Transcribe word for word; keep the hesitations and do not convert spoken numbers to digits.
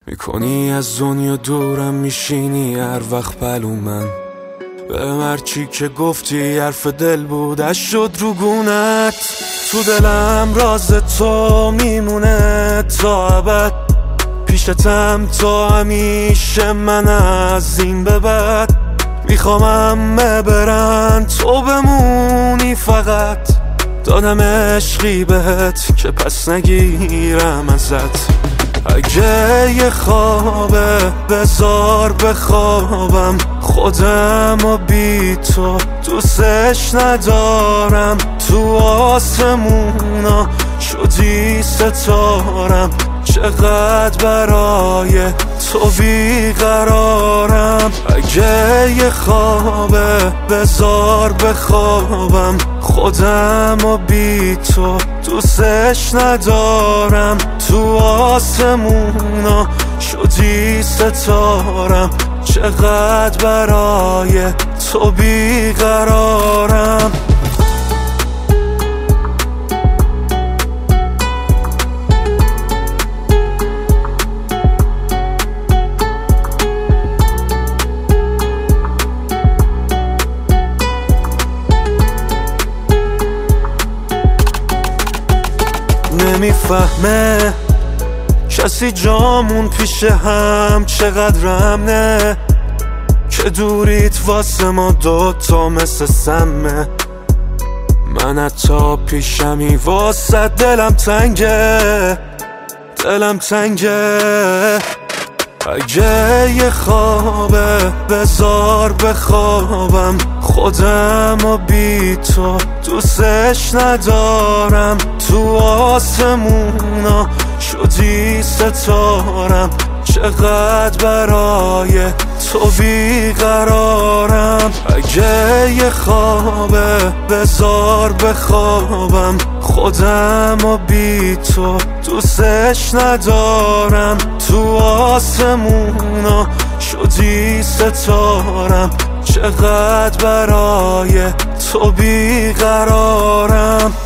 میکنی از دنیا دورم میشینی هر وقت پلو من به مرچی که گفتی حرف دل بودش شد رو گونت. تو دلم راز تو میمونه تا ابد، پیشتم تا همیشه من از این به بعد. میخوامم ببرن تو بمونی فقط، دادم عشقی بهت که پس نگیرم ازت. اگه یه خوابه بذار بخوابم، خودم و بی تو دوستش ندارم. تو آسمونا شدی ستارم، چقدر برای تو بیقرارم. اگه یه خوابه بذار بخوابم، خودم و بی تو دوستش ندارم. تو آسمونا شدی ستارم، چقدر برای تو بیقرارم. نمیفهمه کسی جامون پیش هم چقدر امنه، که دوریت واسه ما دوتا مثل سمه. من حتی پیشمی واسه دلم تنگه، دلم تنگه. اگه یه خوابه بذار بخوابم، خودم و بی تو دوستش ندارم. تو آسمونا شدی ستارم، چقدر برای تو بیقرارم. اگه یه خوابه بذار بخوابم، خودم و بی تو دوستش ندارم. تو آسمونا شدی ستارم، چقدر برای تو بیقرارم.